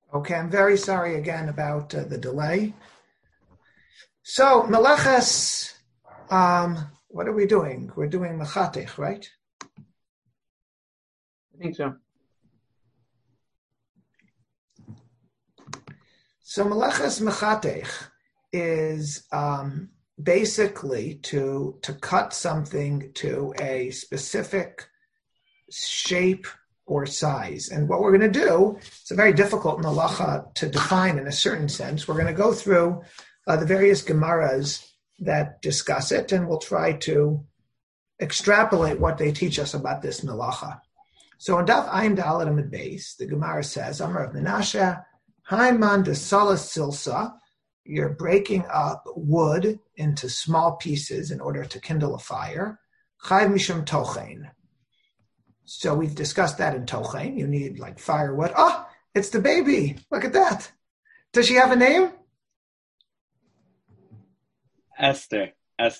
Okay, I'm very sorry again about the delay. So, Meleches, what are we doing? We're doing Mechatech, right? I think so. So, Meleches Mechatech is basically to cut something to a specific shape or size. And what we're going to do, it's very difficult in halacha to define in a certain sense. We're going to go through the various Gemaras that discuss it, and we'll try to extrapolate what they teach us about this melacha. So in Daf Ayin Dalet Amud Beis, the Gemara says, Amar of Menashe, Haiman de Salas Silsa, you're breaking up wood into small pieces in order to kindle a fire. Chayv Mishum Tochein. So we've discussed that in Tochein. You need like firewood. Oh, it's the baby. Look at that. Does she have a name? Esther.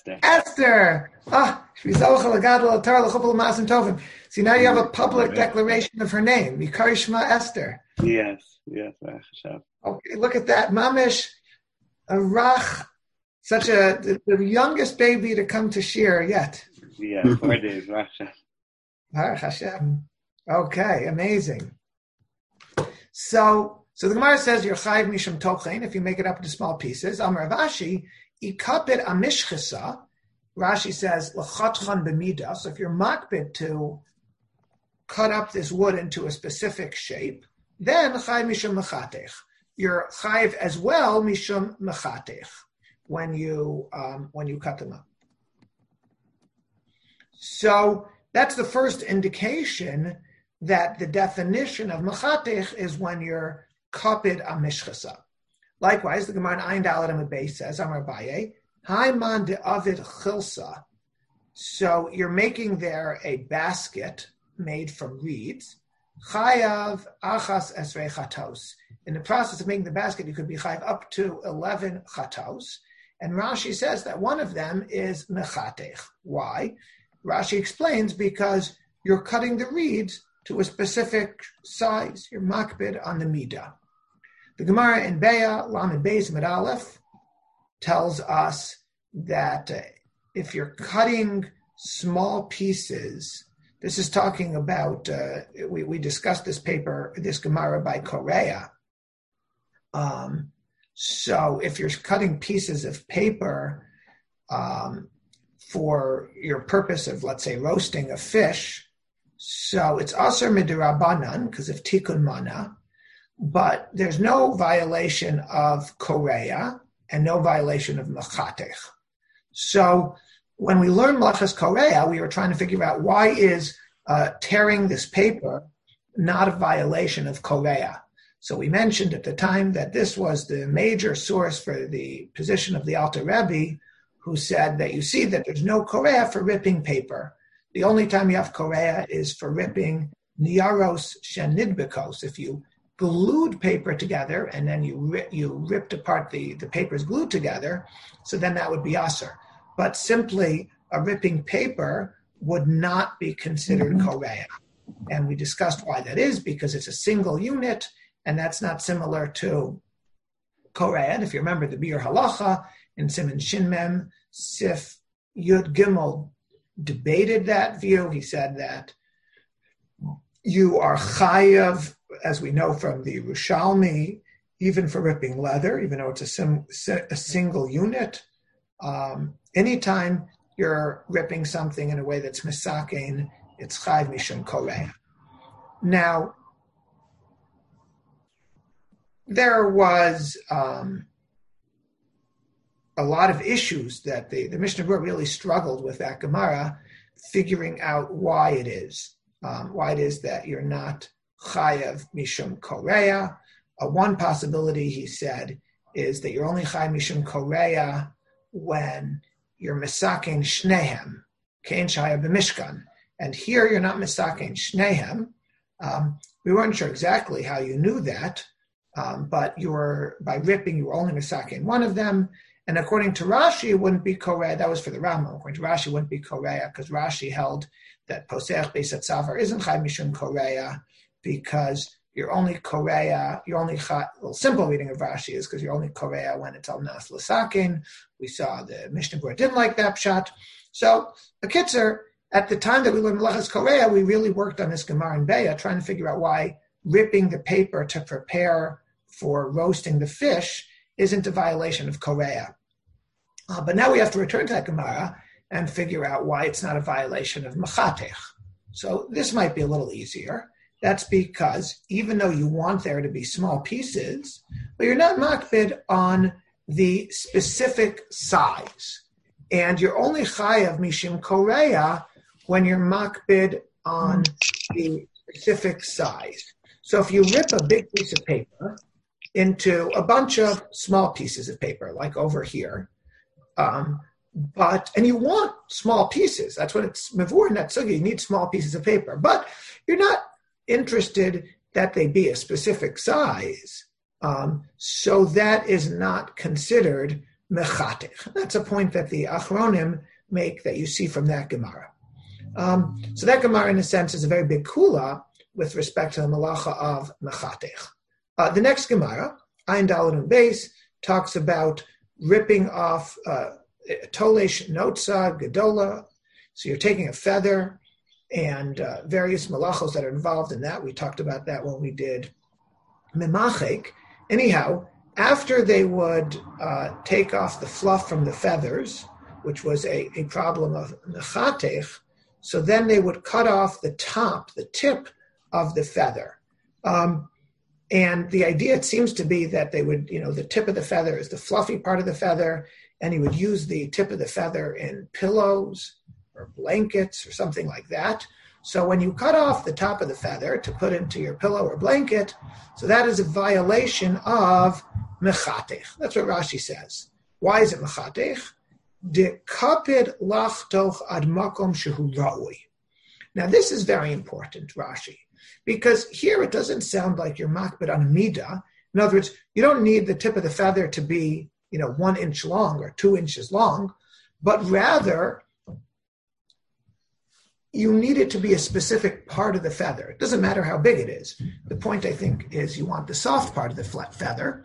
Ah, see, now you have a public declaration of her name. Yikar Shema Esther. Yes. Okay, look at that. Mamish, a rach, the youngest baby to come to Shir yet. Yeah, 4 days, Baruch Hashem. Okay, amazing. So the Gemara says you're chayv mishum tochein if you make it up into small pieces. Amar Rashi, ikapit amishchasa. Rashi says lachatchan b'mida. So if you're makbid to cut up this wood into a specific shape, then chayv mishum mechatech. You're chayv as well mishum mechatech when you cut them up. So that's the first indication that the definition of mechatech is when you're kapid amishchasa. Likewise, the Gemara in Ayin Dalet Amud Beis says, Amar Abaye, Haiman de Avid Chilsa. So you're making there a basket made from reeds. Chayav achas esrei chatos. In the process of making the basket, you could be chayav up to 11 chatos. And Rashi says that one of them is mechatech. Why? Rashi explains because you're cutting the reeds to a specific size. You're makbid on the midah. The Gemara in Beya, Lamed Beis Mid Aleph, tells us that if you're cutting small pieces, this is talking about, we discussed this Gemara by Korea. So if you're cutting pieces of paper, for your purpose of, let's say, roasting a fish, so it's aser midirabanan because of tikkun mana, but there's no violation of korea and no violation of mechatech. So when we learn malachas korea, we were trying to figure out why is tearing this paper not a violation of korea. So we mentioned at the time that this was the major source for the position of the Alter Rebbe, who said that you see that there's no korea for ripping paper. The only time you have korea is for ripping niyaros shenidbekos. If you glued paper together and then you ripped apart the papers glued together, so then that would be aser. But simply a ripping paper would not be considered korea. And we discussed why that is, because it's a single unit, and that's not similar to korea. And if you remember the Bir Halacha, in Siman Shin Mem, Sif Yud Gimel debated that view. He said that you are chayav, as we know from the Yerushalmi, even for ripping leather, even though it's a single unit. Anytime you're ripping something in a way that's misakein, it's chayav mishum korea. Now, there was a lot of issues that the Mishnah Berurah really struggled with that Gemara, figuring out why it is that you're not chayav mishum korea. One possibility, he said, is that you're only chayav mishum korea when you're misakein shnehem, kein shaya b'mishkan. And here you're not misakein shnehem. We weren't sure exactly how you knew that, but by ripping, you were only misakein one of them. And according to Rashi, it wouldn't be korea. That was for the Rambam. According to Rashi, it wouldn't be korea because Rashi held that poseach beis hatzavar isn't chayav mishum korea because you're only korea, you're only simple reading of Rashi is because you're only korea when it's al nas l'sakin. We saw the Mishnah Berurah didn't like that pshat. So the Kitzer, at the time that we learned Melechas Korea, we really worked on this Gemara in Beya, trying to figure out why ripping the paper to prepare for roasting the fish isn't a violation of Korea. But now we have to return to that Gemara and figure out why it's not a violation of Mechatech. So this might be a little easier. That's because even though you want there to be small pieces, but you're not makbid on the specific size. And you're only chayav mishim korea when you're makbid on the specific size. So if you rip a big piece of paper into a bunch of small pieces of paper, like over here, and you want small pieces, that's what it's mevur in that sugi, you need small pieces of paper, but you're not interested that they be a specific size, so that is not considered mechatech. That's a point that the Achronim make that you see from that Gemara. So that Gemara, in a sense, is a very big kula with respect to the malacha of mechatech. The next Gemara, Ayin Daled and Beis, talks about ripping off tolesh notza gedola. So you're taking a feather and various malachos that are involved in that. We talked about that when we did memachek. Anyhow, after they would take off the fluff from the feathers, which was a problem of mechatech, so then they would cut off the tip of the feather. And the idea, it seems to be that they would, the tip of the feather is the fluffy part of the feather, and you would use the tip of the feather in pillows or blankets or something like that. So when you cut off the top of the feather to put into your pillow or blanket, so that is a violation of mechatech. That's what Rashi says. Why is it mechatech? De kapid lachtoch ad makom shehu ra'ui. Now this is very important, Rashi, because here it doesn't sound like you're makbid on a midah. In other words, you don't need the tip of the feather to be 1 inch long or 2 inches long, but rather you need it to be a specific part of the feather. It doesn't matter how big it is. The point, I think, is you want the soft part of the feather.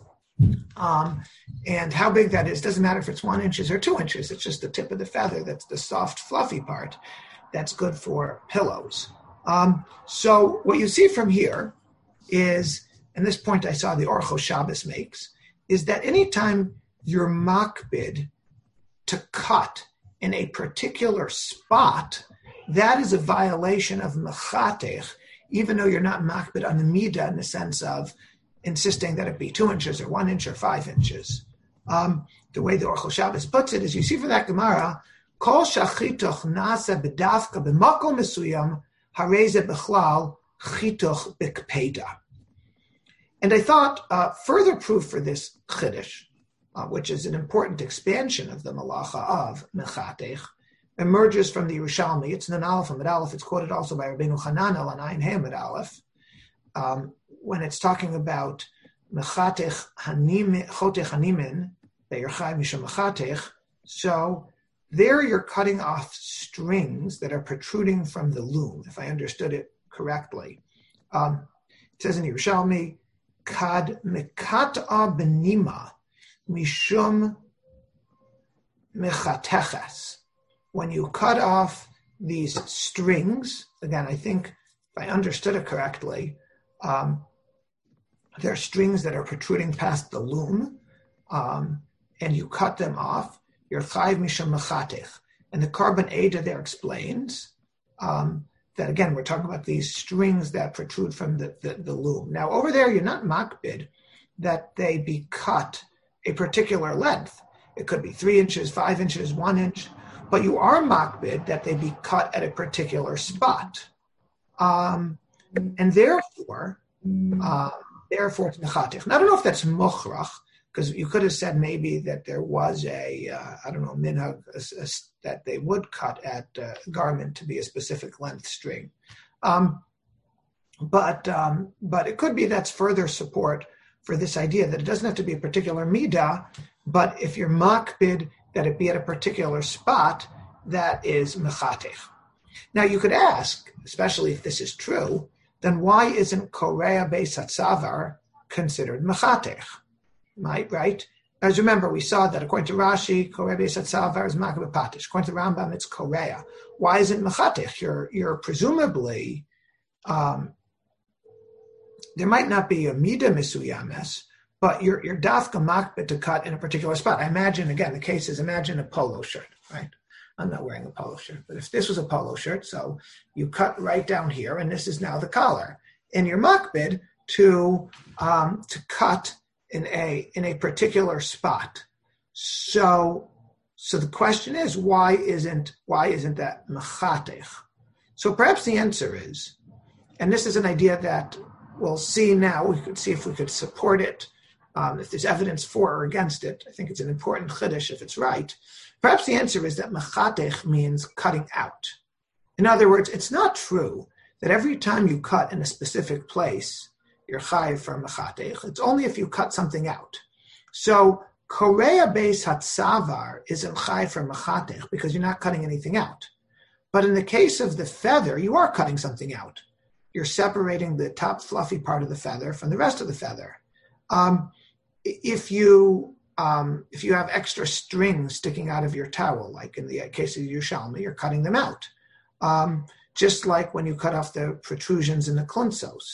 And how big that is doesn't matter if it's 1 inch or 2 inches. It's just the tip of the feather that's the soft, fluffy part that's good for pillows. So what you see from here is, and this point I saw the Orchos Shabbos makes, is that anytime you're makbid to cut in a particular spot, that is a violation of mechatech, even though you're not makbid on the midah in the sense of insisting that it be 2 inches or 1 inch or 5 inches. The way the Orchos Shabbos puts it is, you see for that Gemara, kol shachitoch nasa bedavka b'makom mesuyam hareze bechlal chitoch b'kpeda. And I thought further proof for this chiddush, which is an important expansion of the malacha of mechatech, emerges from the Yerushalmi. It's Nun Aleph Amud Aleph. It's quoted also by Rabbeinu Hananel on Ayin Hey Amud Aleph, when it's talking about mechatech chotech hanimin, that you're chai mishum mechatech. So there you're cutting off strings that are protruding from the loom, if I understood it correctly. It says in Yerushalmi, kad mekata benima mishum mechateches. When you cut off these strings, again, I think if I understood it correctly, there are strings that are protruding past the loom, and you cut them off, you're chayiv mishum mechatech. And the Korban Eda there explains that, again, we're talking about these strings that protrude from the loom. Now, over there, you're not makbid that they be cut a particular length. It could be 3 inches, 5 inches, 1 inch, but you are makbid that they be cut at a particular spot. And therefore, it's mechatech. Now, I don't know if that's mochrach, because you could have said maybe that there was minhag that they would cut at a garment to be a specific length string. But it could be that's further support for this idea that it doesn't have to be a particular midah, but if you're makbid that it be at a particular spot, that is mechatech. Now you could ask, especially if this is true, then why isn't Korea Beis Hatzavar considered Mechatech? Right? As remember, we saw that according to Rashi, Korea Beis Hatzavar is Makabeh Patish. According to Rambam, it's Korea. Why isn't Mechatech? You're presumably, there might not be a Midah Misuyames, but you're dafka makbet to cut in a particular spot. I imagine, again, the case is, imagine a polo shirt, right? I'm not wearing a polo shirt, but if this was a polo shirt, so you cut right down here, and this is now the collar, and you're makbet to cut in a particular spot. So the question is, why isn't that mechatech? So perhaps the answer is, and this is an idea that we'll see now, we could see if we could support it. If there's evidence for or against it, I think it's an important chiddush if it's right. Perhaps the answer is that mechatech means cutting out. In other words, it's not true that every time you cut in a specific place, you're chayiv for mechatech. It's only if you cut something out. So Korea Beis Hatzavar isn't chayiv for mechatech because you're not cutting anything out. But in the case of the feather, you are cutting something out. You're separating the top fluffy part of the feather from the rest of the feather. If you have extra strings sticking out of your towel, like in the case of Yerushalmi, you're cutting them out. Just like when you cut off the protrusions in the klunsos.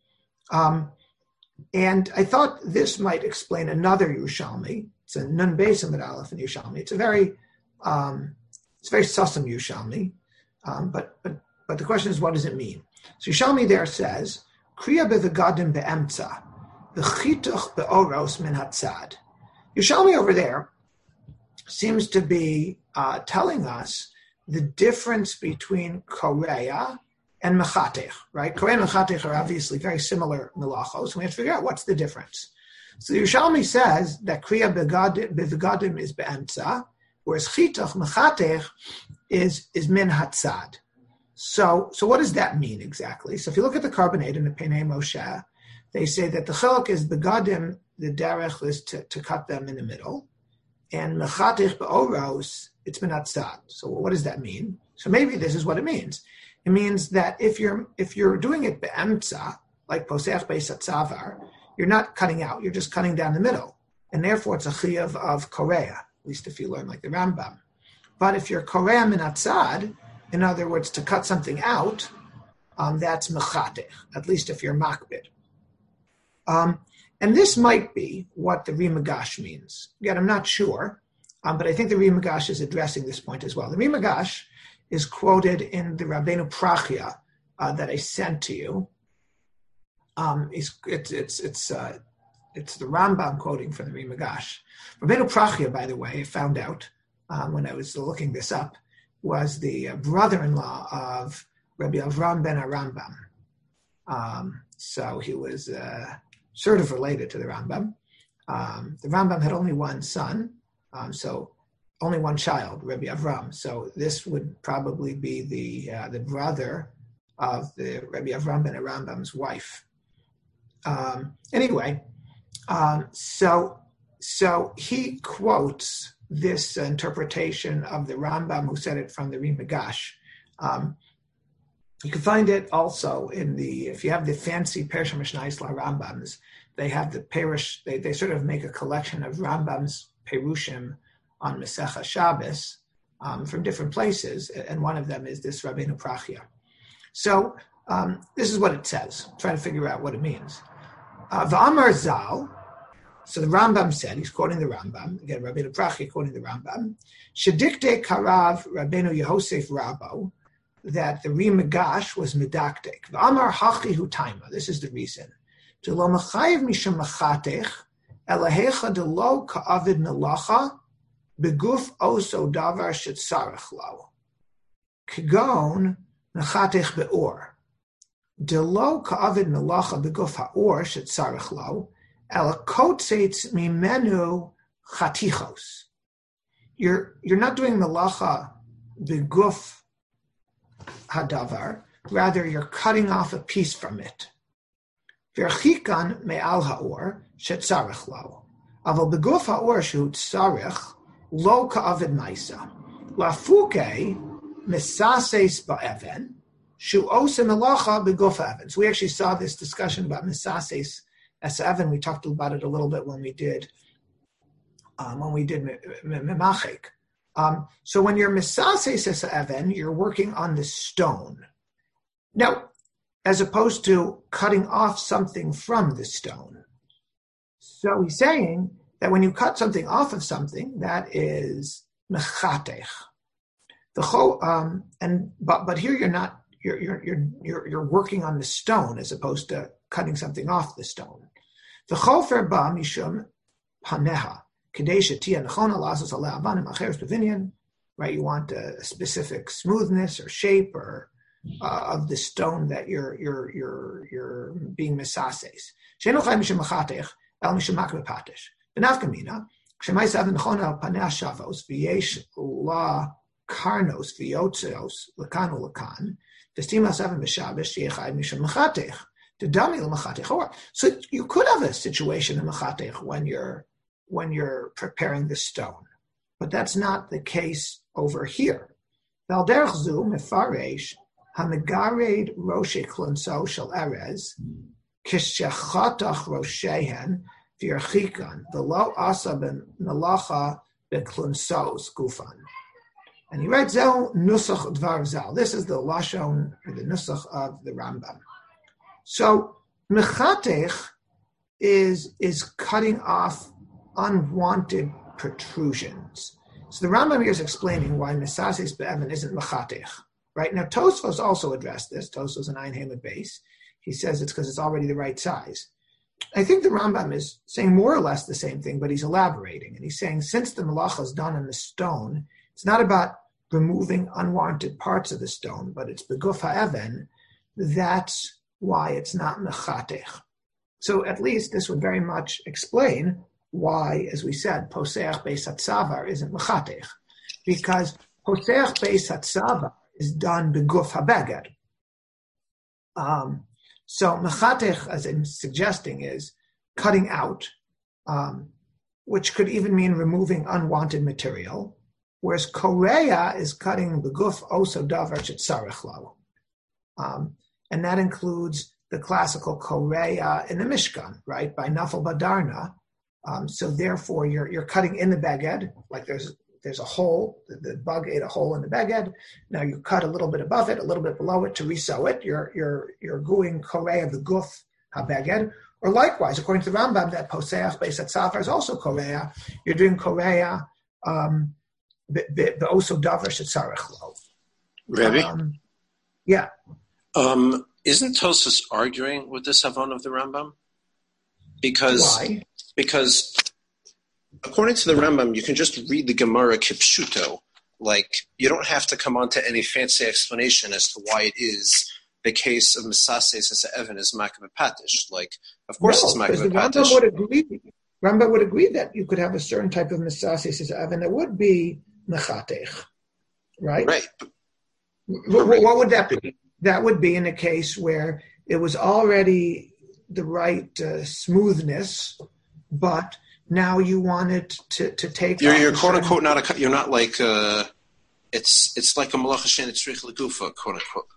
And I thought this might explain another Yerushalmi. It's a Nun Beis Amud Aleph in Yerushalmi. It's very sussum Yerushalmi. But the question is, what does it mean? So Yerushalmi there says, Kriya be'vegadim be'emtza, v'chituch be'oros min hatzad. Yerushalmi over there seems to be telling us the difference between Korea and Mechatech, right? Korea and Mechatech are obviously very similar melachos, and we have to figure out what's the difference. So the Yerushalmi says that Kriya be'vegadim is be'emtza, whereas Chituch, Mechatech, is min hatzad. So what does that mean exactly? So if you look at the carbonate in the Penei Moshe, they say that the chiluk is begadim, the derech is to cut them in the middle, and mechatich be'oros, it's min hatzad. So what does that mean? So maybe this is what it means. It means that if you're doing it be'emtza, like posech beis hatzavar, you're not cutting out, you're just cutting down the middle, and therefore it's a chiyuv of korea, at least if you learn like the Rambam. But if you're korea min hatzad, in other words, to cut something out, that's mechatech, at least if you're makbid. And this might be what the Rimagash means. Again, I'm not sure, but I think the Rimagash is addressing this point as well. The Rimagash is quoted in the Rabbeinu Prachia that I sent to you. It's the Rambam quoting from the Rimagash. Rabbeinu Prachia, by the way, I found out when I was looking this up, was the brother-in-law of Rabbi Avram ben Arambam. So he was sort of related to the Rambam. The Rambam had only one son, so only one child, Rabbi Avram. So this would probably be the brother of the Rabbi Avram ben Arambam's wife. So he quotes this interpretation of the Rambam, who said it from the Rimagash. You can find it also if you have the fancy Perush Mishnayos Rambams, they have the Perush, they sort of make a collection of Rambam's Perushim on Masechah Shabbos from different places, and one of them is this Rabbeinu Prachia. So this is what it says. I'm trying to figure out what it means. V'amar Zal, so the Rambam said, he's quoting the Rambam, again, Rabbeinu Prachia quoting the Rambam, Shedikte Karav Rabbeinu Yehosef Rabo, that the Rimagash was medaktek. V'amar hachi hu taima, this is the reason. To lo mechayev misham machatech, elahecha de lo ka'avid melacha, beguf oso davar shetzarech lo. Kigon machatech be'or. De lo ka'avid melacha beguf ha'or shetzarech lo, elakotzetz mimenu chatichos. You're not doing melacha beguf hadavar, rather you're cutting off a piece from it. V'erchikan me'al ha'or shetzarech lo. Aval beguf ha'or shehu tzarech lo ka'avid maisa. Lafuke misases ba'even Shu osim melacha beguf even. So we actually saw this discussion about misases as even. We talked about it a little bit when we did memachik. So when you're misases as even, you're working on the stone. Now, as opposed to cutting off something from the stone. So he's saying that when you cut something off of something, that is mechatech. But here you're not. You're working on the stone as opposed to cutting something off the stone. The chofer ba mishum paneha kadesha tia nechona lasos alei avanim acheres bevinyan. Right, you want a specific smoothness or shape or of the stone that you're being misases. Sheinu chay mishum mechatech el mishum makbe patish. Benafkamina kshemay sav nechona paneh shavos v'yesh la karnos v'yotzeos lekan ulekan. So you could have a situation in Mechatech when you're preparing the stone, but that's not the case over here. The lo asa ben melacha beklunsos gufan. And he writes, Zel Nusach Dvar Zal. This is the Lashon, or the Nusach of the Rambam. So, Mechatech is cutting off unwanted protrusions. So the Rambam here is explaining why Misases Be'evan isn't Mechatech. Right? Now, Tosfos also addressed this. Tosfos an Ein Hamid base. He says it's because it's already the right size. I think the Rambam is saying more or less the same thing, but he's elaborating. And he's saying, since the Malacha is done on the stone, it's not about removing unwanted parts of the stone, but it's beguf ha'even. That's why it's not mechatech. So at least this would very much explain why, as we said, poseach beis hatzavar isn't mechatech, because poseach beis hatzavar is done beguf ha'beged. So mechatech, as I'm suggesting, is cutting out, which could even mean removing unwanted material. Whereas Korea is cutting the guf oso davar shetzarech lo, and that includes the classical Korea in the Mishkan, right, by Nafal Badarna. So therefore, you're cutting in the beged, like there's a hole. The bug ate a hole in the beged. Now you cut a little bit above it, a little bit below it to resew it. You're going Korea the guf habeged. Or likewise, according to the Rambam, that poseach beis hatzafar is also Korea. You're doing Korea. The also davar shetzarech lo. Rabbi? Yeah. Isn't Tosfos arguing with this Havon of the Rambam? Why? Because according to the Rambam, you can just read the Gemara kipshuto. Like, you don't have to come on to any fancy explanation as to why it is the case of Misases as Evan is Makabeh Patish. Like, of course it's Makabeh Patish. Rambam would agree that you could have a certain type of Misases as Evan that would be mechatech, right? Right. What would that be? That would be in a case where it was already the right smoothness, but now you wanted to take. You're quote unquote not a. You're not like it's like a malacha she'en tzrich legufa, quote unquote.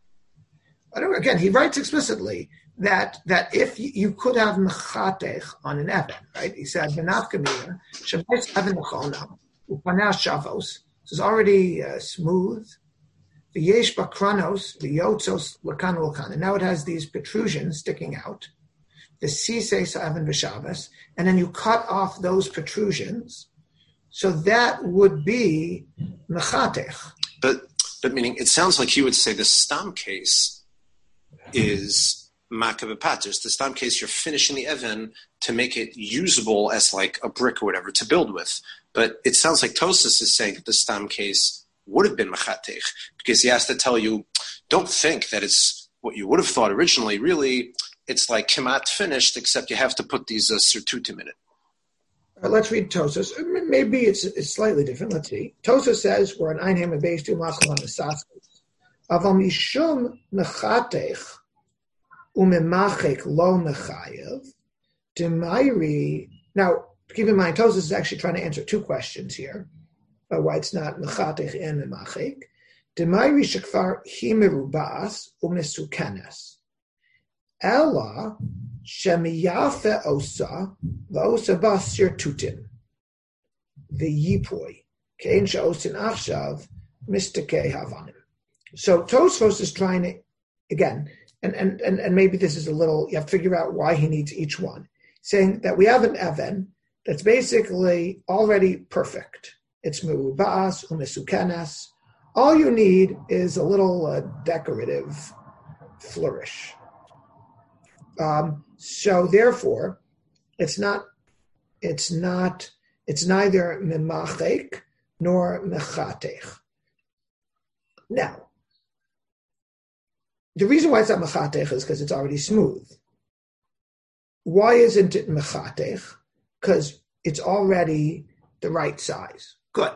Again, he writes explicitly that if you could have mechatech on an even, right? He said benafkamina shabes even nechona. Shavos. So it's already smooth. The yesh bakranos, the yotzos lakan ulkan, and now it has these protrusions sticking out. The sisei sa'aven v'shavos, and then you cut off those protrusions. So that would be mechatech. But meaning, it sounds like you would say the stam case is makabeh patish. The stam case, you're finishing the even to make it usable as like a brick or whatever to build with. But it sounds like Tosfos is saying that the stam case would have been mechatech, because he has to tell you, don't think that it's what you would have thought originally. Really, it's like kimat finished, except you have to put these sirtutim in it. Let's read Tosfos. Maybe it's slightly different. Let's see. Tosfos says, we're on Ein Hamid Beis Tu Machal on the Saskus. Aval mishum mechatech umemachek lo mechayev demayri. Now, keep in mind, Tosfos is actually trying to answer two questions here, why it's not mechatech and memachek. Demayri shekvar hi merubas umesukenes. Ella shemiyafe osa v'osa basir tutin. V'yipoi. Kein she'osin achshav mistake havanim. So Tosfos is trying to, again, and maybe this is a little, you have to figure out why he needs each one. Saying that we have an Even that's basically already perfect. It's merubas, umesukenes. All you need is a little decorative flourish. So therefore, it's neither memachek nor mechatech. Now, the reason why it's not mechatech is because it's already smooth. Why isn't it mechatech? Because it's already the right size. Good.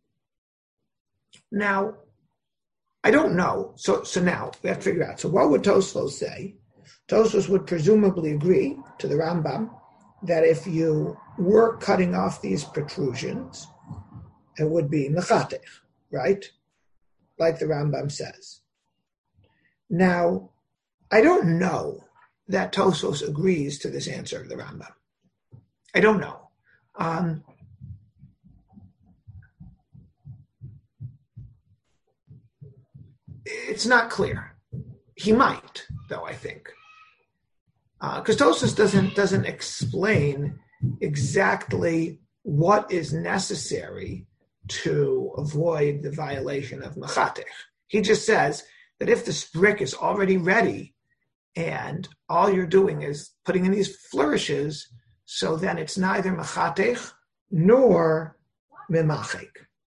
Now, I don't know. So now we have to figure out. So what would Tosfos say? Tosfos would presumably agree to the Rambam that if you were cutting off these protrusions, it would be mechatech, right? Like the Rambam says. Now, I don't know that Tosfos agrees to this answer of the Rambam. I don't know. It's not clear. He might, though, I think. Because Tosfos doesn't explain exactly what is necessary to avoid the violation of mechatech. He just says that if this brick is already ready and all you're doing is putting in these flourishes, so then it's neither mechatech nor memachek.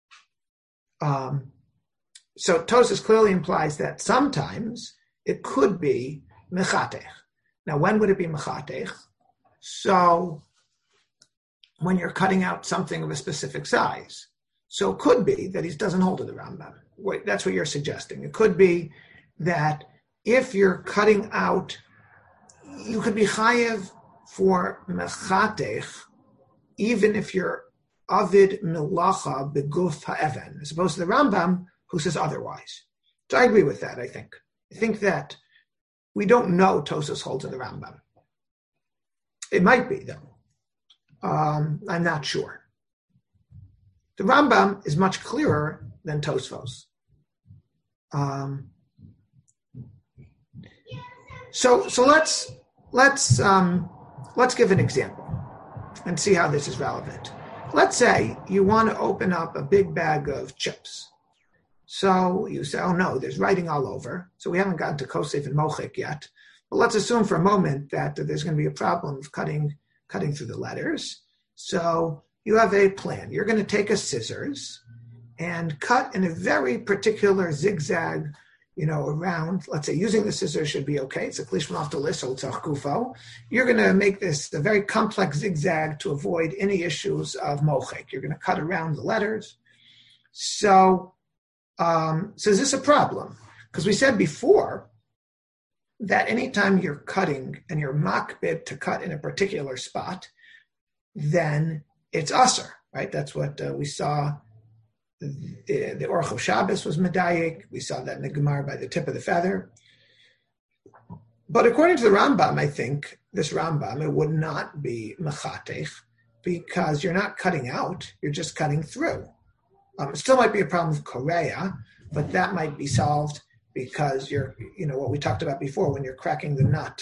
So Tosfos clearly implies that sometimes it could be mechatech. Now, when would it be mechatech? So when you're cutting out something of a specific size. So it could be that he doesn't hold to the Rambam. Wait, that's what you're suggesting. It could be that if you're cutting out, you could be chayev for mechatech, even if you're avid milacha beguf ha'even, as opposed to the Rambam, who says otherwise. So I agree with that, I think. I think that we don't know Tosfos holds in the Rambam. It might be, though. I'm not sure. The Rambam is much clearer than Tosfos. So let's give an example and see how this is relevant. Let's say you want to open up a big bag of chips. So you say, oh no, there's writing all over. So we haven't gotten to Kosef and Mochek yet. But let's assume for a moment that there's going to be a problem of cutting through the letters. So you have a plan. You're going to take a scissors and cut in a very particular zigzag, around. Let's say using the scissors should be okay. It's a klishman off the list, so it's a kufo. You're going to make this a very complex zigzag to avoid any issues of mochek. You're going to cut around the letters. So is this a problem? Because we said before that anytime you're cutting and you're makbid to cut in a particular spot, then it's aser, right? That's what we saw. The Orach of Shabbos was medayik. We saw that in the Gemara by the tip of the feather. But according to the Rambam, I think this Rambam, it would not be mechatech because you're not cutting out, you're just cutting through. It still might be a problem with Korea, but that might be solved because you're, what we talked about before, when you're cracking the nut,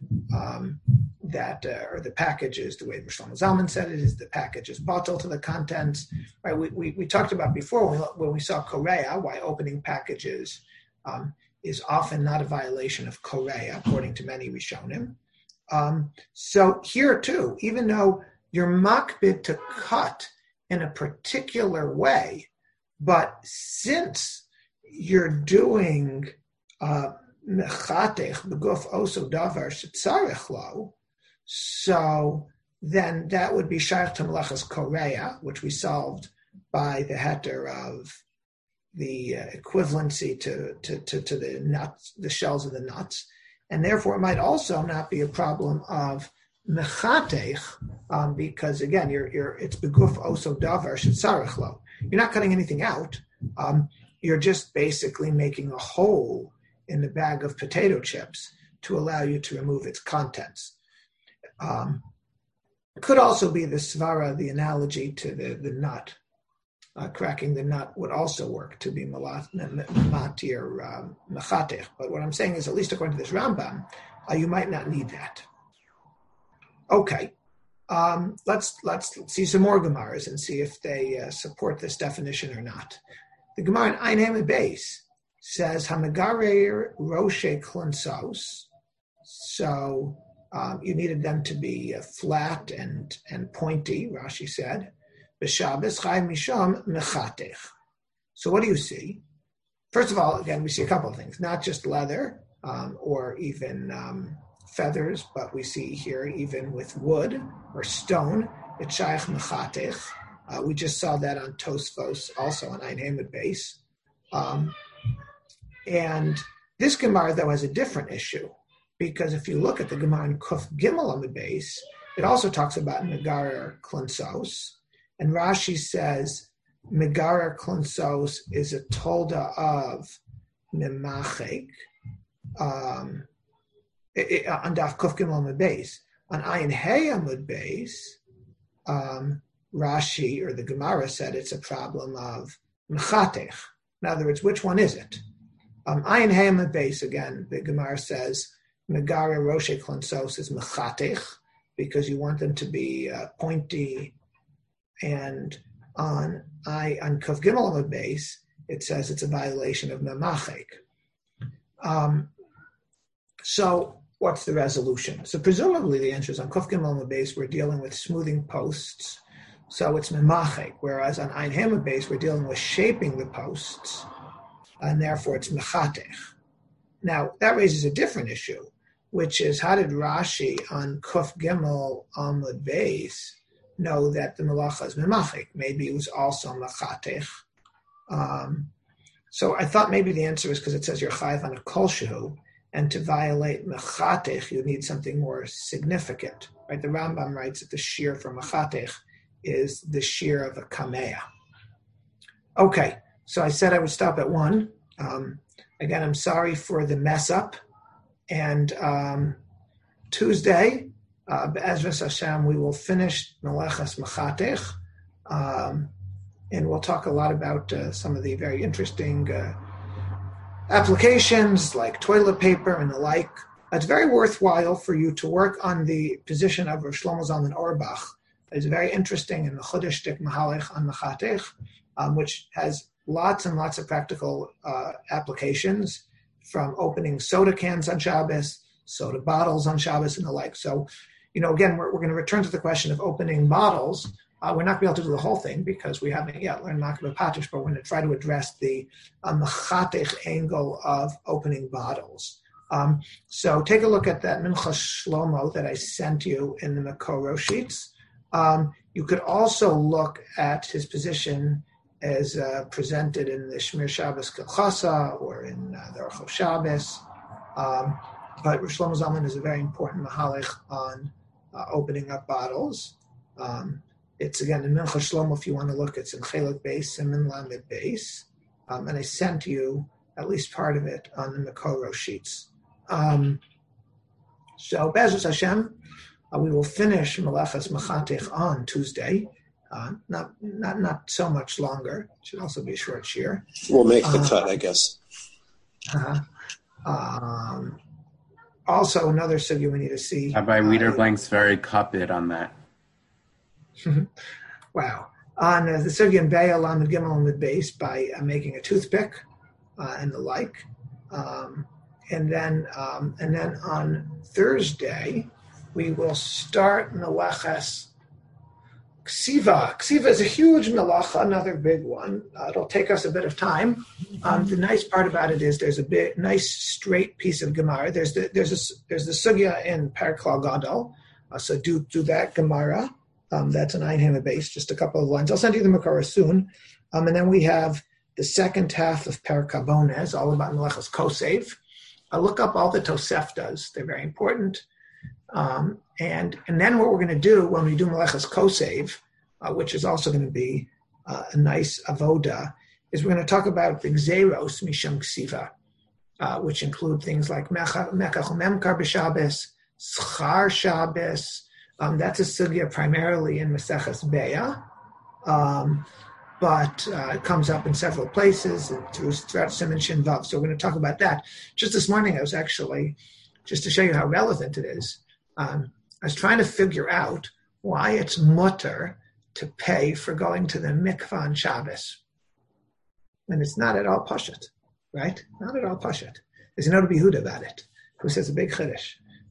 or the package is, the way Shlomo Zalman said it, is the package is bottled to the contents. Right? We talked about before when we saw Korea, why opening packages is often not a violation of Korea, according to many Rishonim. So here too, even though you're makbid to cut in a particular way, but since you're doing mechatech beguf oso davar shetzarech lo, so then that would be shaykh to melachas Korea, which we solved by the heter of the equivalency to the nuts, the shells of the nuts, and therefore it might also not be a problem of mechatech, because again, it's beguf oso davar shetzarech lo. You're not cutting anything out. you're just basically making a hole in the bag of potato chips to allow you to remove its contents. It could also be the svara, the analogy to the nut. Cracking the nut would also work to be matir mechatech. But what I'm saying is, at least according to this Rambam, you might not need that. Okay, let's see some more Gemaras and see if they support this definition or not. The Gemara in Ein Hamid Beis says Hamagarer Roshe Klonsos. So you needed them to be flat and pointy, Rashi said. B'Shabbos Chai Misham Mechatech. So what do you see? First of all, again, we see a couple of things, not just leather or even feathers, but we see here even with wood or stone, it's Shaykh Mechatech. We just saw that on Tosfos, also on Ein Hamid Beis. And this Gemara, though, has a different issue, because if you look at the Gemara in Kuf Gimel Amid Beis, it also talks about Megarer Klonsos. And Rashi says Megarer Klonsos is a tolda of Memachek on Daf Kuf Gimel Amid Beis. On Ayin Hey Amid Beis, Rashi or the Gemara said it's a problem of Mechatech. In other words, which one is it? Ayin Hey Amid Beis, again, the Gemara says Megara Roshe Klonsos is Mechatech, because you want them to be pointy. And on Kuf Gimel Amid Beis, it says it's a violation of Memachek. So what's the resolution? So presumably the answer is on Kuf Gimel Amid Beis, we're dealing with smoothing posts, so it's Memachek, whereas on Ein Hamid Beis, we're dealing with shaping the posts, and therefore it's Mechatech. Now, that raises a different issue, which is, how did Rashi on Kuf Gimel Amid Beis know that the Melacha is Memachek? Maybe it was also Mechatech. So I thought maybe the answer is because it says you're chayiv on a kol shehu, and to violate Mechatech, you need something more significant. Right? The Rambam writes that the shear for Mechatech is the shear of a kameah. Okay, so I said I would stop at 1. Again, I'm sorry for the mess up. And Tuesday, Be'ezras Hashem, we will finish Melechas Mechatech, and we'll talk a lot about some of the very interesting applications like toilet paper and the like. It's very worthwhile for you to work on the position of Rav Shlomo Zalman Auerbach. It's very interesting in the Chodesh Dik Mahalech on Mechatech, which has lots and lots of practical applications, from opening soda cans on Shabbos, soda bottles on Shabbos, and the like. So, again, we're going to return to the question of opening bottles. We're not going to be able to do the whole thing because we haven't yet learned Makabeh Patish, but we're going to try to address the Mechatech angle of opening bottles. So take a look at that Minchas Shlomo that I sent you in the Makoro sheets. You could also look at his position as presented in the Shmir Shabbos Kilchasa or in the Orchov Shabbos. But Rosh Shlomo Zalman is a very important mahalech on opening up bottles. It's again in Minchas Shlomo, if you want to look, it's in Chelik Beis, Siman Lamed Beis. And I sent you at least part of it on the Makoro sheets. So Be'ezras Hashem, we will finish Melechas Mechatech on Tuesday. Not so much longer. It should also be a short shear. We'll make the cut, I guess. Also, another sugya we need to see. Rabbi Wiederblank's very copied on that. Wow. On the sugya in Be'ah Lamed Gimel Amid Beis by making a toothpick and the like. And then on Thursday, we will start Melechas Ksiva. Ksiva is a huge melacha, another big one. It'll take us a bit of time. The nice part about it is there's a big, nice straight piece of Gemara. There's the sugya in Perek Klal Gadol. So do that Gemara. That's an Ein Hamid Beis, just a couple of lines. I'll send you the Makara soon. And then we have the second half of Perek Habones, all about Melechas Kosev. Look up all the Toseftas. They're very important. And then what we're going to do when we do Melechas Kosev, which is also going to be a nice avoda, is we're going to talk about the Gzeros Misham Ksiva, which include things like Mekach Memkar b'Shabbos, Schar Shabbos. That's a sugya primarily in Maseches Beya, but it comes up in several places throughout Siman Shin Vav. So we're going to talk about that. Just this morning, I was actually, just to show you how relevant it is, I was trying to figure out why it's mutter to pay for going to the mikvah on Shabbos. And it's not at all pashut, right? Not at all pashut. There's no Behuda about it, who says a big chiddush.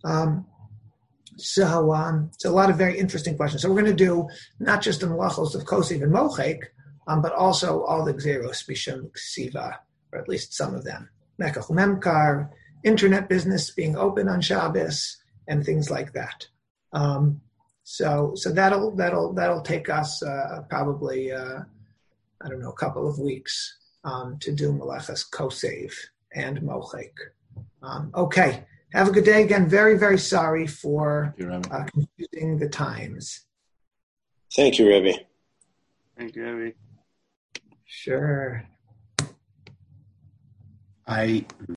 So a lot of very interesting questions. So we're going to do not just the malachos of Kosiv and Mochek, but also all the Gzeros Misham Ksiva, or at least some of them. Mekach Memkar, internet business being open on Shabbos, and things like that. So that'll take us probably a couple of weeks to do Melechas Kosev and Mochek. Okay, have a good day. Again, very, very sorry for confusing the times. Thank you, Rebbe. Thank you, Rebbe. Sure.